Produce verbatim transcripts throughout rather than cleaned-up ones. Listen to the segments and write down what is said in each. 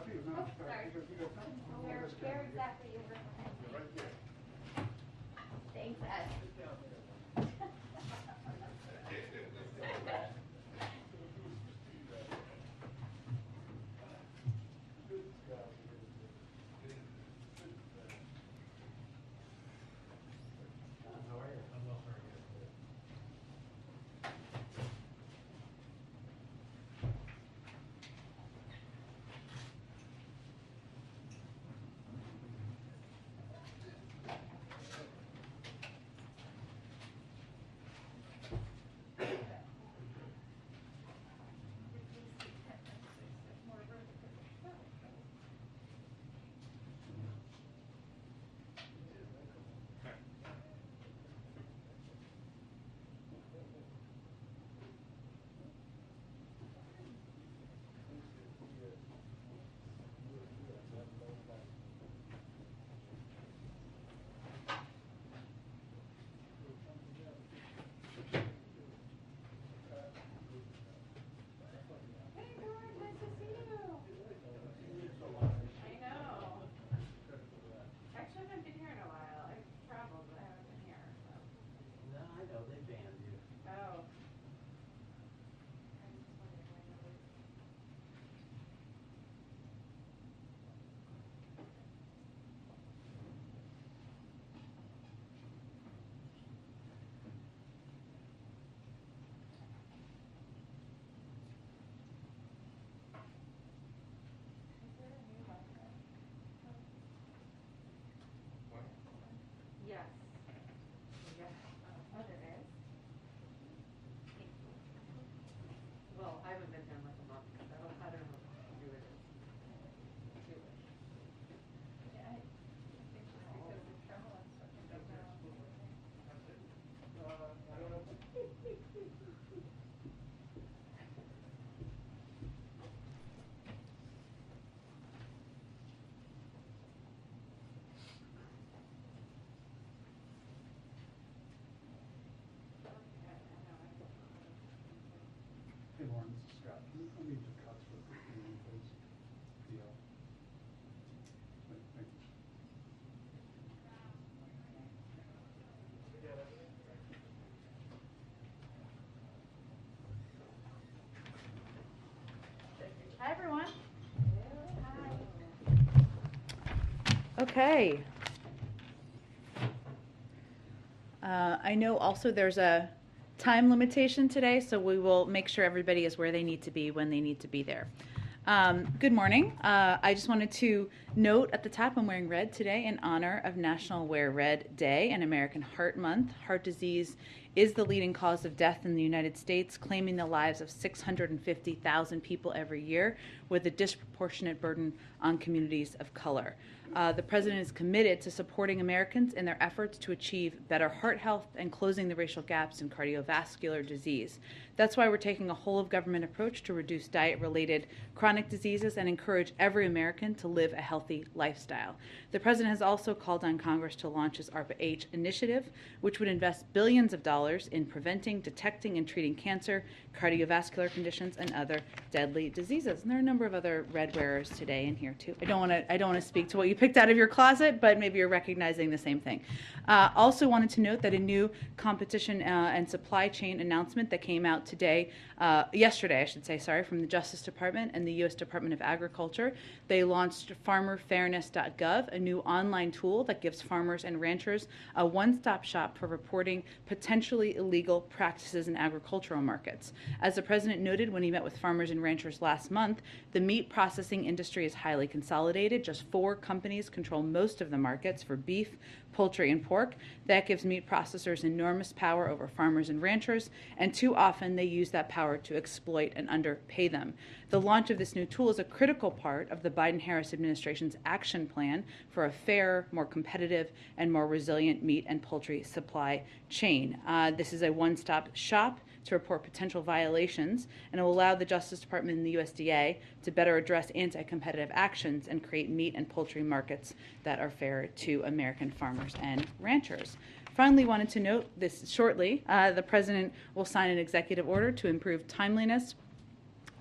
you. No, Oh, sorry. Where, where exactly is it? Right there. Thanks, Ed. How are you? I'm well, how are you? Hey, George, nice to see you. I know. Actually, I haven't been here in a while. I've traveled, but I haven't been here. So. No, I know, they banned you. Oh. I just wondered why nobody. Is there a new Wi-Fi? Yes. Yes. Oh, there is? Well, I haven't been here in like a month, so I don't, I don't know what to do with it. Yeah, I think just because of travel and stuff, I don't know. Hey, Lauren, this is Scott. Can you come into cuts with the meeting, please? P O. Thank thank you. Hi, everyone. Hi. Okay. Uh, I know also there's a time limitation today, so we will make sure everybody is where they need to be when they need to be there. Um, good morning. Uh, I just wanted to note at the top I'm wearing red today in honor of National Wear Red Day and American Heart Month. Heart disease is the leading cause of death in the United States, claiming the lives of six hundred fifty thousand people every year, with a disproportionate burden on communities of color. Uh, the president is committed to supporting Americans in their efforts to achieve better heart health and closing the racial gaps in cardiovascular disease. That's why we're taking a whole-of-government approach to reduce diet-related chronic diseases and encourage every American to live a healthy lifestyle. The president has also called on Congress to launch his ARPA-H initiative, which would invest billions of dollars in preventing, detecting, and treating cancer, cardiovascular conditions, and other deadly diseases. And there are a number of other red wearers today in here too. I don't want to. I don't want to speak to what you picked out of your closet, but maybe you're recognizing the same thing. Uh, also wanted to note that a new competition uh, and supply chain announcement that came out today, uh, yesterday, I should say, sorry, from the Justice Department and the U S Department of Agriculture. They launched farmer fairness dot gov, a new online tool that gives farmers and ranchers a one-stop shop for reporting potentially illegal practices in agricultural markets. As the president noted when he met with farmers and ranchers last month, the meat processing industry is highly consolidated. Just four companies control most of the markets for beef, poultry, and pork. That gives meat processors enormous power over farmers and ranchers, and too often they use that power to exploit and underpay them. The launch of this new tool is a critical part of the Biden-Harris administration's action plan for a fairer, more competitive, and more resilient meat and poultry supply chain. Uh, this is a one-stop shop to report potential violations, and it will allow the Justice Department and the U S D A to better address anti-competitive actions and create meat and poultry markets that are fair to American farmers and ranchers. Finally, wanted to note this shortly, uh, the president will sign an executive order to improve timeliness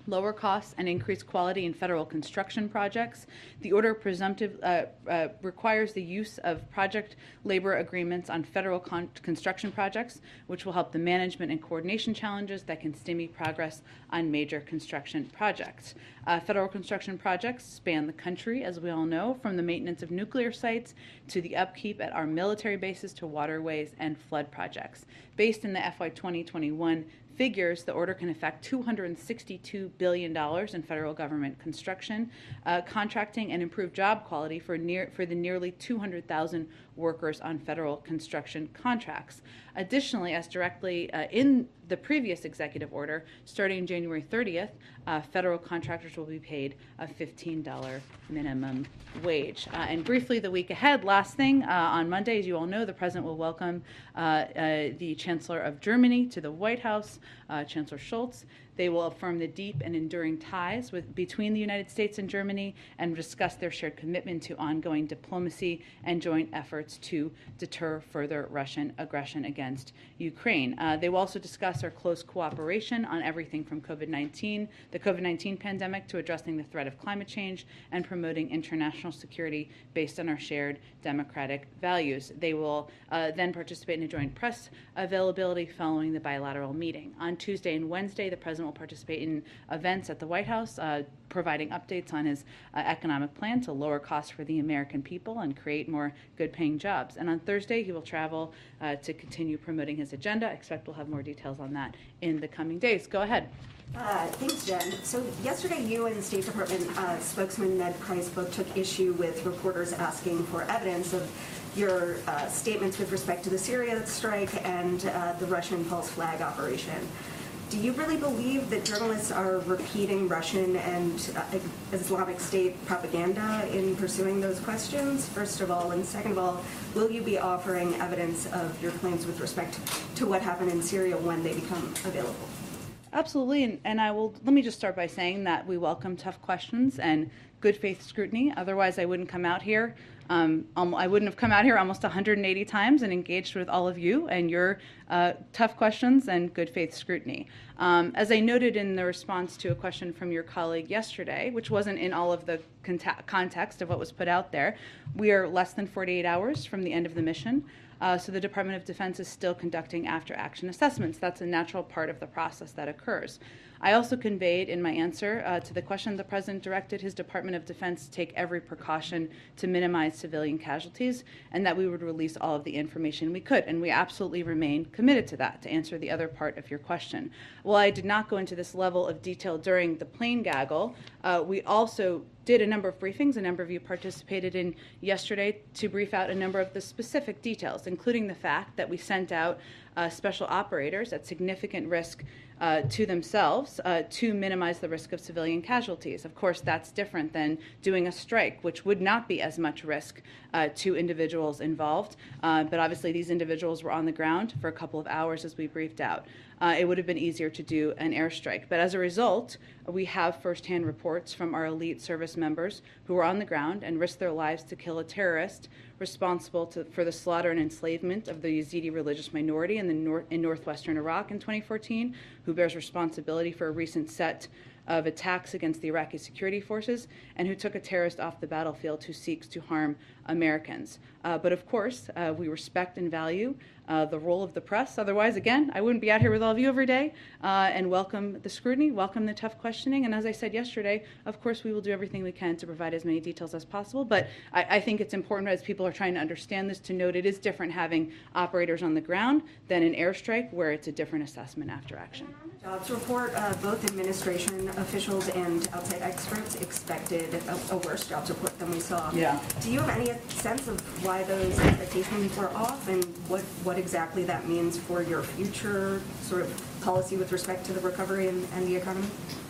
lower costs, and increased quality in federal construction projects. The order presumptive uh, uh, requires the use of project labor agreements on federal con- construction projects, which will help the management and coordination challenges that can stymie progress on major construction projects. Uh, federal construction projects span the country, as we all know, from the maintenance of nuclear sites to the upkeep at our military bases to waterways and flood projects. Based in the F Y twenty twenty-one figures, the order can affect two hundred sixty-two billion dollars in federal government construction, uh, contracting, and improve job quality for near for the nearly two hundred thousand workers on federal construction contracts. Additionally, as directly uh, in the previous executive order, starting January thirtieth, uh, federal contractors will be paid a fifteen dollars minimum wage. Uh, and briefly, the week ahead, last thing, uh, on Monday, as you all know, the President will welcome uh, uh, the Chancellor of Germany to the White House, uh, Chancellor Scholz. They will affirm the deep and enduring ties with, between the United States and Germany and discuss their shared commitment to ongoing diplomacy and joint efforts to deter further Russian aggression against Ukraine. Uh, they will also discuss our close cooperation on everything from COVID nineteen, the COVID nineteen pandemic, to addressing the threat of climate change and promoting international security based on our shared democratic values. They will uh, then participate in a joint press availability following the bilateral meeting. On Tuesday and Wednesday, the President will participate in events at the White House, uh, providing updates on his uh, economic plan to lower costs for the American people and create more good-paying jobs. And on Thursday, he will travel uh, to continue promoting his agenda. I expect we'll have more details on that in the coming days. Go ahead. Uh, thanks, Jen. So yesterday, you and the State Department uh, spokesman Ned Price both took issue with reporters asking for evidence of your uh, statements with respect to the Syria strike and uh, the Russian false flag operation. Do you really believe that journalists are repeating Russian and uh, Islamic State propaganda in pursuing those questions, first of all? And second of all, will you be offering evidence of your claims with respect to what happened in Syria when they become available? Absolutely, and, and I will, let me just start by saying that we welcome tough questions and good faith scrutiny. Otherwise, I wouldn't come out here. Um, um, I wouldn't have come out here almost one hundred eighty times and engaged with all of you and your uh, tough questions and good faith scrutiny. Um, as I noted in the response to a question from your colleague yesterday, which wasn't in all of the conta- context of what was put out there, we are less than forty-eight hours from the end of the mission. Uh, so the Department of Defense is still conducting after-action assessments. That's a natural part of the process that occurs. I also conveyed in my answer uh, to the question the President directed his Department of Defense to take every precaution to minimize civilian casualties and that we would release all of the information we could. And we absolutely remain committed to that, to answer the other part of your question. While I did not go into this level of detail during the plane gaggle, uh, we also did a number of briefings. A number of you participated in yesterday to brief out a number of the specific details, including the fact that we sent out uh, special operators at significant risk uh, to themselves uh, to minimize the risk of civilian casualties. Of course, that's different than doing a strike, which would not be as much risk uh, to individuals involved. Uh, but obviously, these individuals were on the ground for a couple of hours as we briefed out. Uh, it would have been easier to do an airstrike. But as a result, we have firsthand reports from our elite service members who were on the ground and risked their lives to kill a terrorist responsible to, for the slaughter and enslavement of the Yazidi religious minority in, the nor- in northwestern Iraq in twenty fourteen, who bears responsibility for a recent set of attacks against the Iraqi security forces, and who took a terrorist off the battlefield who seeks to harm Americans. Uh, but of course, uh, we respect and value uh, the role of the press. Otherwise, again, I wouldn't be out here with all of you every day, uh, and welcome the scrutiny, welcome the tough questioning. And as I said yesterday, of course, we will do everything we can to provide as many details as possible. But I, I think it's important, as people are trying to understand this, to note it is different having operators on the ground than an airstrike, where it's a different assessment after action. Jobs report, uh, both administration officials and outside experts expected a, a worse jobs report than we saw. Yeah. Do you have any sense of why those expectations were off and what, what exactly that means for your future sort of policy with respect to the recovery and, and the economy?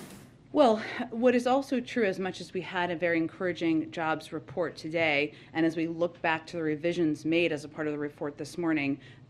Well, what is also true, as much as we had a very encouraging jobs report today, and as we look back to the revisions made as a part of the report this morning,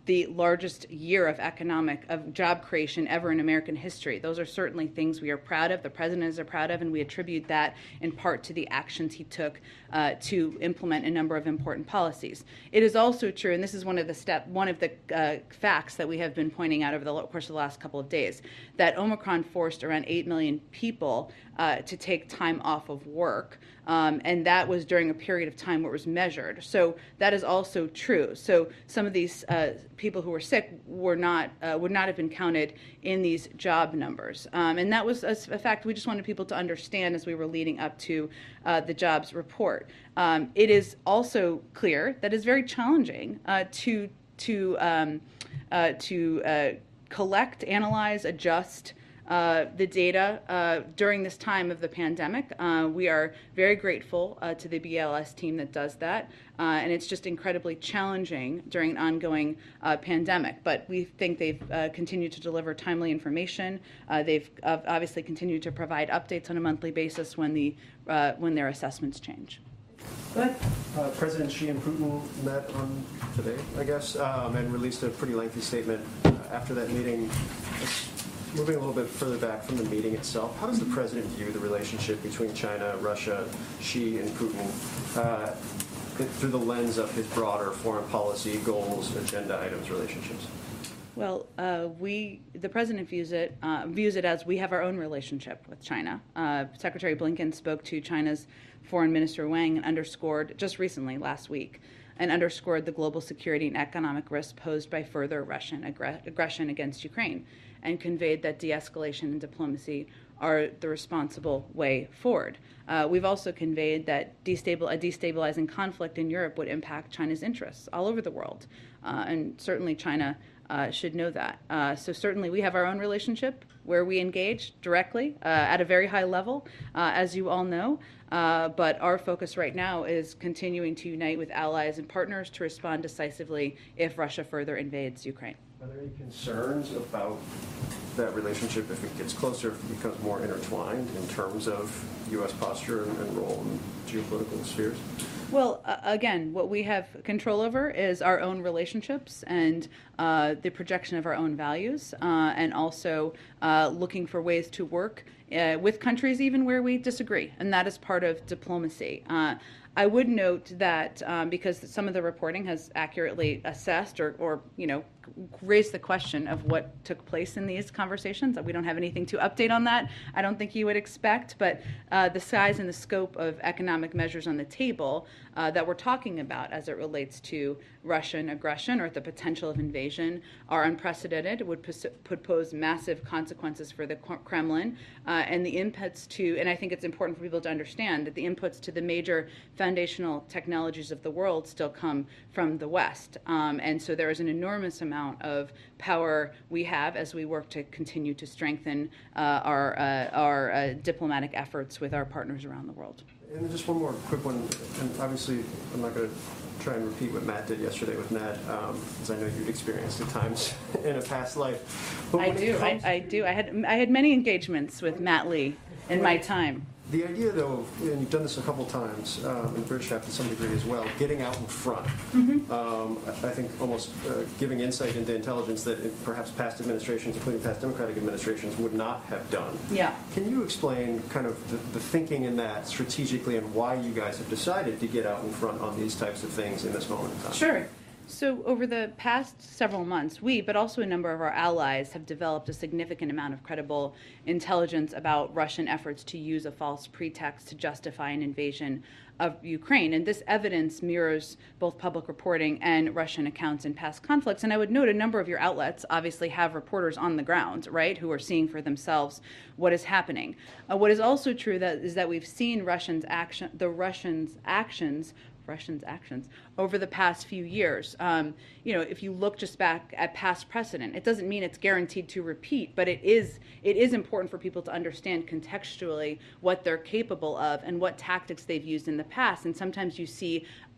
the largest year of economic, of job creation ever in American history. Those are certainly things we are proud of, the president is proud of, and we attribute that in part to the actions he took uh, to implement a number of important policies. It is also true, and this is one of the step, one of the uh, facts that we have been pointing out over the course of the last couple of days, that Omicron forced around eight million people uh, to take time off of work. Um, and that was during a period of time where it was measured. So that is also true. So some of these uh, people who were sick were not uh, would not have been counted in these job numbers. Um, and that was a, a fact we just wanted people to understand as we were leading up to uh, the jobs report. Um, it is also clear that it's very challenging uh, to to um, uh, to uh, collect, analyze, adjust Uh, the data uh, during this time of the pandemic. Uh, we are very grateful uh, to the B L S team that does that, uh, and it's just incredibly challenging during an ongoing uh, pandemic. But we think they've uh, continued to deliver timely information. Uh, they've uh, obviously continued to provide updates on a monthly basis when the uh, when their assessments change. Go ahead. Uh, President Xi and Putin met on today, I guess, um, and released a pretty lengthy statement uh, after that meeting. It's moving a little bit further back from the meeting itself, how does the president view the relationship between China, Russia, Xi, and Putin uh, through the lens of his broader foreign policy goals, agenda items, relationships? Well, uh, we, the president views it uh, views it as we have our own relationship with China. Uh, Secretary Blinken spoke to China's Foreign Minister Wang and underscored just recently, last week, and underscored the global security and economic risk posed by further Russian aggr- aggression against Ukraine, and conveyed that de-escalation and diplomacy are the responsible way forward. Uh, we've also conveyed that destabil- a destabilizing conflict in Europe would impact China's interests all over the world, uh, and certainly China uh, should know that. Uh, so certainly we have our own relationship where we engage directly uh, at a very high level, uh, as you all know, uh, but our focus right now is continuing to unite with allies and partners to respond decisively if Russia further invades Ukraine. Are there any concerns about that relationship if it gets closer, if it becomes more intertwined in terms of U S posture and, and role in geopolitical spheres? Well, uh, again, what we have control over is our own relationships and uh, the projection of our own values, uh, and also uh, looking for ways to work uh, with countries even where we disagree, and that is part of diplomacy. Uh, I would note that um, because some of the reporting has accurately assessed or, or, you know, raised the question of what took place in these conversations. We don't have anything to update on that. I don't think you would expect, but uh, the size and the scope of economic measures on the table uh, that we're talking about as it relates to Russian aggression or the potential of invasion are unprecedented. It would pos- would pose massive consequences for the Kremlin, uh, and the inputs to, and I think it's important for people to understand that the inputs to the major foundational technologies of the world still come from the West. Um, and so there is an enormous amount of power we have as we work to continue to strengthen uh, our, uh, our uh, diplomatic efforts with our partners around the world. And just one more quick one, and obviously I'm not going to try and repeat what Matt did yesterday with Ned, um, because I know you'd experienced at times in a past life. But I when it do, I, comes- I do. I had, I had many engagements with Matt Lee in my time. The idea, though, and you've done this a couple times, um, and British have to some degree as well, getting out in front. Mm-hmm. Um, I I think almost uh, giving insight into intelligence that it, perhaps past administrations, including past Democratic administrations, would not have done. Yeah. Can you explain kind of the, the thinking in that strategically and why you guys have decided to get out in front on these types of things in this moment in time? Sure. So over the past several months, we, but also a number of our allies, have developed a significant amount of credible intelligence about Russian efforts to use a false pretext to justify an invasion of Ukraine. And this evidence mirrors both public reporting and Russian accounts in past conflicts. And I would note a number of your outlets obviously have reporters on the ground, right, who are seeing for themselves what is happening. Uh, what is also true that is that we've seen Russians action, the Russians' actions Russians' actions over the past few years. Um, you know, if you look just back at past precedent, it doesn't mean it's guaranteed to repeat, but it is it is important for people to understand contextually what they're capable of and what tactics they've used in the past. And sometimes you see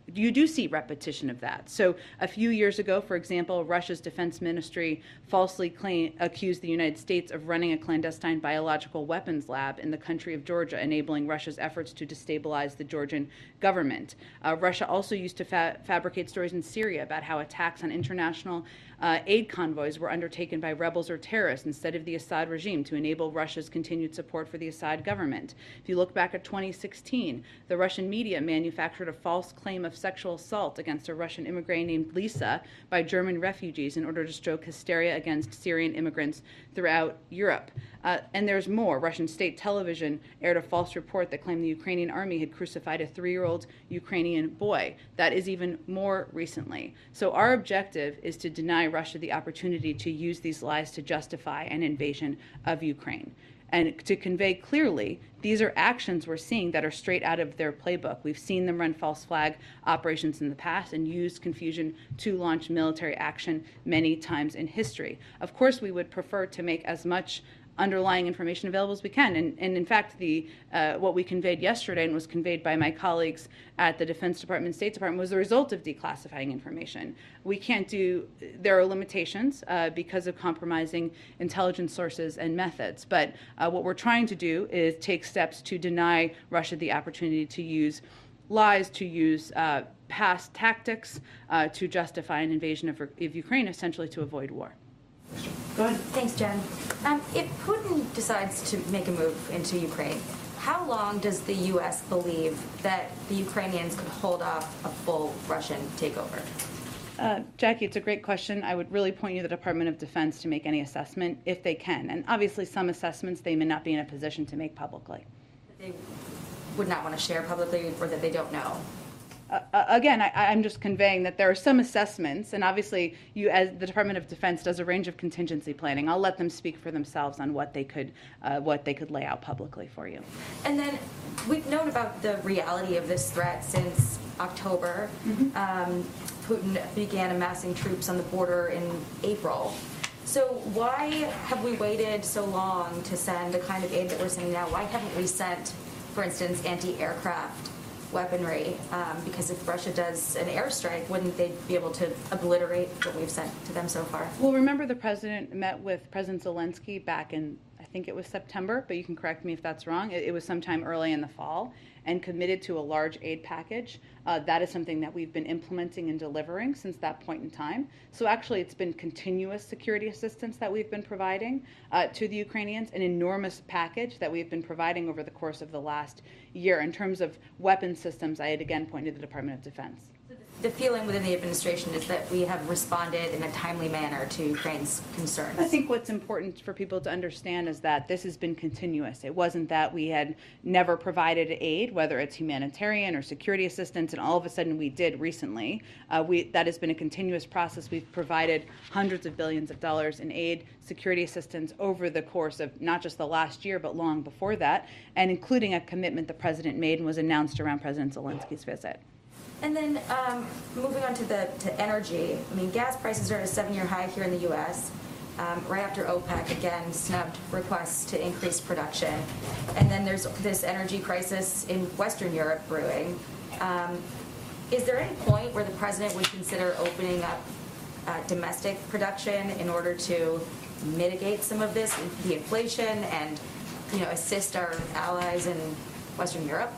you do see repetition of that. So a few years ago, for example, Russia's defense ministry falsely claim, accused the United States of running a clandestine biological weapons lab in the country of Georgia, enabling Russia's efforts to destabilize the Georgian government. Uh, Russia also used to fa- fabricate stories in Syria about how attacks on international uh, aid convoys were undertaken by rebels or terrorists instead of the Assad regime to enable Russia's continued support for the Assad government. If you look back at twenty sixteen, the Russian media manufactured a false claim of sexual assault against a Russian immigrant named Lisa by German refugees in order to stoke hysteria against Syrian immigrants throughout Europe. Uh, and there's more. Russian state television aired a false report that claimed the Ukrainian army had crucified a three-year-old Ukrainian boy. That is even more recently. So our objective is to deny Russia the opportunity to use these lies to justify an invasion of Ukraine. And to convey clearly, these are actions we're seeing that are straight out of their playbook. We've seen them run false flag operations in the past and use confusion to launch military action many times in history. Of course, we would prefer to make as much underlying information available as we can. And, and in fact, the uh, what we conveyed yesterday and was conveyed by my colleagues at the Defense Department and State Department was the result of declassifying information. We can't do, there are limitations uh, because of compromising intelligence sources and methods. But uh, what we're trying to do is take steps to deny Russia the opportunity to use lies, to use uh, past tactics uh, to justify an invasion of, of Ukraine, essentially to avoid war. Go ahead. Thanks, Jen. Um, if Putin decides to make a move into Ukraine, how long does the U S believe that the Ukrainians could hold off a full Russian takeover? Uh, Jackie, it's a great question. I would really point you to the Department of Defense to make any assessment if they can. And obviously some assessments they may not be in a position to make publicly. That they would not want to share publicly or that they don't know? Uh, again, I, I'm just conveying that there are some assessments, and obviously, you, as the Department of Defense, does a range of contingency planning. I'll let them speak for themselves on what they could, uh, what they could lay out publicly for you. And then we've known about the reality of this threat since October. Mm-hmm. Um, Putin began amassing troops on the border in April. So why have we waited so long to send the kind of aid that we're sending now? Why haven't we sent, for instance, anti-aircraft weaponry? Um, because if Russia does an airstrike, wouldn't they be able to obliterate what we've sent to them so far? Well, remember the president met with President Zelensky back in, I think it was September, but you can correct me if that's wrong. It, it was sometime early in the fall, and committed to a large aid package. Uh, that is something that we've been implementing and delivering since that point in time. So actually, it's been continuous security assistance that we've been providing uh, to the Ukrainians, an enormous package that we've been providing over the course of the last year. In terms of weapon systems, I had again pointed to the Department of Defense. The feeling within the administration is that we have responded in a timely manner to Ukraine's concerns. I think what's important for people to understand is that this has been continuous. It wasn't that we had never provided aid, whether it's humanitarian or security assistance, and all of a sudden we did recently. Uh, we, that has been a continuous process. We've provided hundreds of billions of dollars in aid, security assistance over the course of not just the last year, but long before that, and including a commitment the president made and was announced around President Zelensky's visit. And then um, moving on to the to energy, I mean, gas prices are at a seven-year high here in the U S Um, right after OPEC again snubbed requests to increase production, and then there's this energy crisis in Western Europe brewing. Um, is there any point where the president would consider opening up uh, domestic production in order to mitigate some of this, the inflation, and you know assist our allies in Western Europe?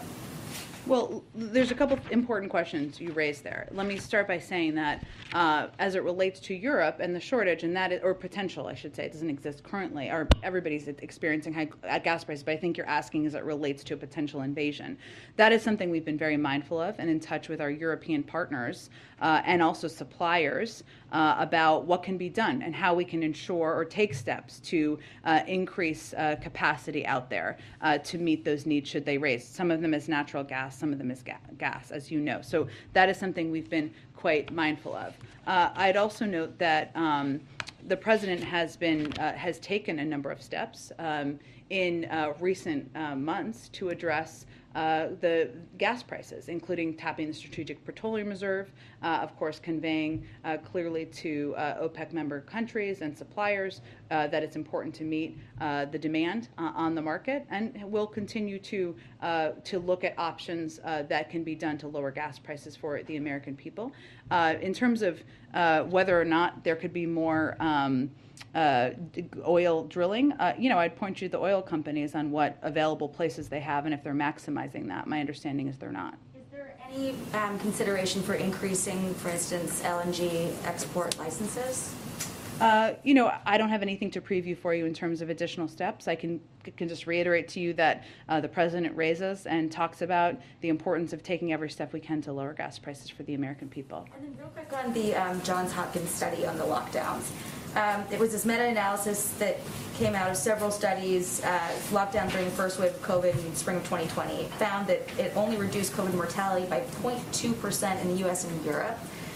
Well, there's a couple of important questions you raised there. Let me start by saying that uh, as it relates to Europe and the shortage, and that is, or potential, I should say, it doesn't exist currently, or everybody's experiencing high gas prices, but I think you're asking as it relates to a potential invasion. That is something we've been very mindful of and in touch with our European partners uh, and also suppliers uh, about what can be done and how we can ensure or take steps to uh, increase uh, capacity out there uh, to meet those needs should they raise. Some of them is natural gas, some of them is ga- gas, as you know. So that is something we've been quite mindful of. Uh, I'd also note that um, the president has been uh, has taken a number of steps um, in uh, recent uh, months to address uh, the gas prices, including tapping the Strategic Petroleum Reserve, uh, of course, conveying uh, clearly to uh, OPEC member countries and suppliers uh, that it's important to meet uh, the demand uh, on the market, and we'll continue to uh, to look at options uh, that can be done to lower gas prices for the American people. Uh, in terms of uh, whether or not there could be more um, uh, oil drilling, uh, you know, I'd point you to the oil companies on what available places they have and if they're maximizing that. My understanding is they're not. Is there any um, consideration for increasing, for instance, L N G export licenses? Uh, you know, I don't have anything to preview for you in terms of additional steps. I can can just reiterate to you that uh, the president raises and talks about the importance of taking every step we can to lower gas prices for the American people. And then real quick on the um, Johns Hopkins study on the lockdowns. Um, it was this meta-analysis that came out of several studies, uh, lockdown during the first wave of COVID in spring of twenty twenty. It found that it only reduced COVID mortality by zero point two percent in the U S and Europe.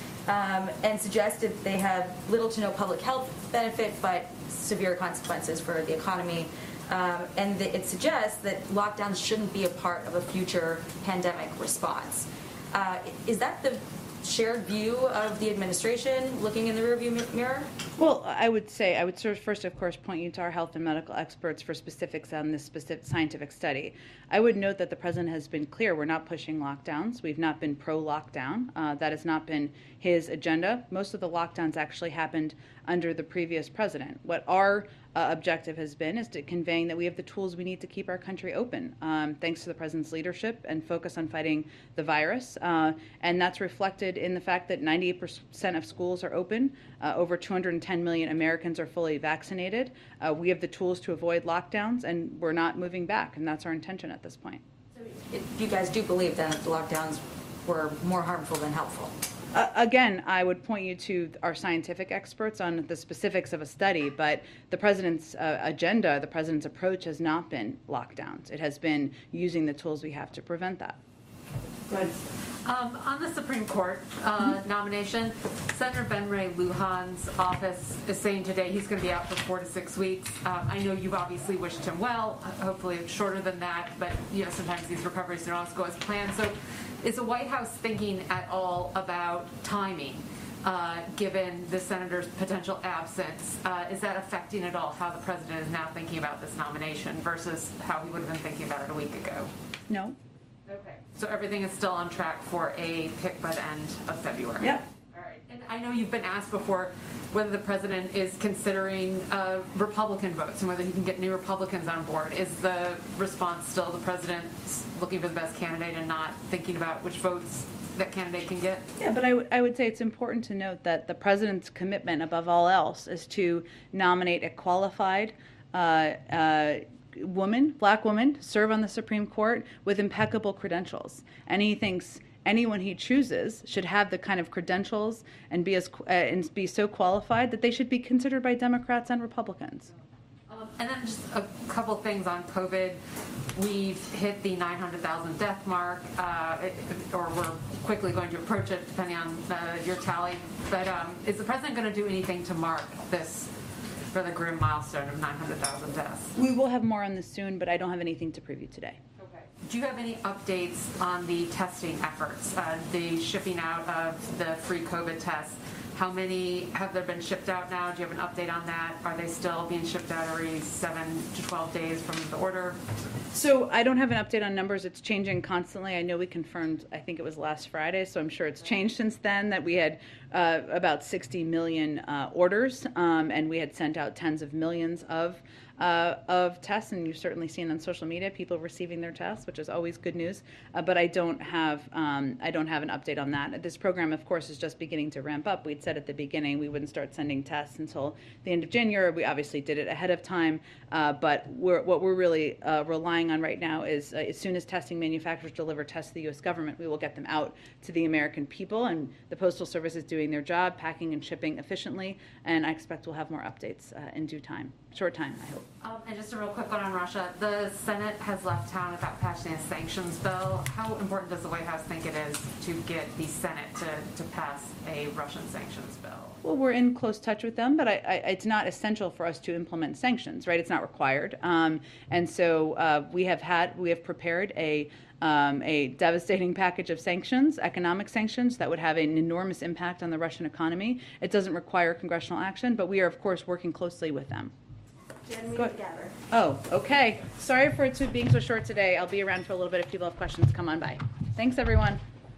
Um, and suggested they have little to no public health benefit, but severe consequences for the economy. Um, and the, it suggests that lockdowns shouldn't be a part of a future pandemic response. Uh, is that the shared view of the administration looking in the rearview mirror? Well, I would say, I would sort of first, of course, point you to our health and medical experts for specifics on this specific scientific study. I would note that the president has been clear we're not pushing lockdowns. We've not been pro-lockdown. Uh, that has not been his agenda. Most of the lockdowns actually happened under the previous president. What our uh, objective has been is to conveying that we have the tools we need to keep our country open, um, thanks to the president's leadership and focus on fighting the virus. Uh, and that's reflected in the fact that ninety-eight percent of schools are open. Uh, over two hundred ten million Americans are fully vaccinated. Uh, we have the tools to avoid lockdowns, and we're not moving back, and that's our intention at this point. So it, you guys do believe then that the lockdowns were more harmful than helpful? Uh, again, I would point you to our scientific experts on the specifics of a study, but the president's uh, agenda, the president's approach has not been lockdowns. It has been using the tools we have to prevent that. Good. Um, on the Supreme Court uh, nomination, Senator Ben Ray Lujan's office is saying today he's going to be out for four to six weeks. Um, I know you've obviously wished him well. Hopefully it's shorter than that, but you know sometimes these recoveries don't always go as planned. So, is the White House thinking at all about timing, uh, given the senator's potential absence? Uh, is that affecting at all how the president is now thinking about this nomination versus how he would have been thinking about it a week ago? No. Okay. So everything is still on track for a pick by the end of February? Yep. All right. And I know you've been asked before whether the president is considering uh, Republican votes and whether he can get new Republicans on board. Is the response still the president's looking for the best candidate and not thinking about which votes that candidate can get? Yeah, but I, w- I would say it's important to note that the president's commitment, above all else, is to nominate a qualified uh, uh, woman, black woman, to serve on the Supreme Court with impeccable credentials. And he thinks anyone he chooses should have the kind of credentials and be as uh, and be so qualified that they should be considered by Democrats and Republicans. Um, and then just a couple things on COVID. We've hit the nine hundred thousand death mark, uh, or we're quickly going to approach it, depending on uh, your tally. But um, is the president going to do anything to mark this for the grim milestone of nine hundred thousand deaths? We will have more on this soon, but I don't have anything to preview today. Okay. Do you have any updates on the testing efforts, uh, the shipping out of the free COVID tests? How many have there been shipped out now? Do you have an update on that? Are they still being shipped out every seven to twelve days from the order? So I don't have an update on numbers. It's changing constantly. I know we confirmed, I think it was last Friday, so I'm sure it's changed since then, that we had uh, about sixty million uh, orders, um, and we had sent out tens of millions of uh, of tests, and you've certainly seen on social media people receiving their tests, which is always good news. Uh, but I don't have um, I don't have an update on that. This program, of course, is just beginning to ramp up. We'd said at the beginning we wouldn't start sending tests until the end of January. We obviously did it ahead of time, uh, but we're, what we're really uh, relying on right now is uh, as soon as testing manufacturers deliver tests to the U S government, we will get them out to the American people, and the Postal Service is doing their job, packing and shipping efficiently, and I expect we'll have more updates uh, in due time. short time, I hope. Um, and just a real quick one on Russia. The Senate has left town without passing a sanctions bill. How important does the White House think it is to get the Senate to, to pass a Russian sanctions bill? Well, we're in close touch with them, but I, I, it's not essential for us to implement sanctions, right? It's not required. Um, and so uh, we have had, we have prepared a Um, a devastating package of sanctions, economic sanctions, that would have an enormous impact on the Russian economy. It doesn't require congressional action, but we are, of course, working closely with them. Jen, we Go need to gather. Oh, okay. Sorry for it to being so short today. I'll be around for a little bit if people have questions. Come on by. Thanks, everyone.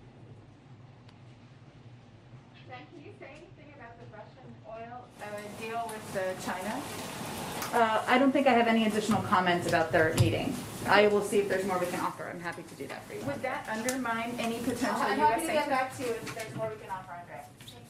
Jen, can you say anything about the Russian oil uh, deal with uh, China? Uh, I don't think I have any additional comments about their meeting. I will see if there's more we can offer. I'm happy to do that for you. Would that undermine any potential I'm U S happy to get sanctions? back to you if there's more we can offer, Andrea.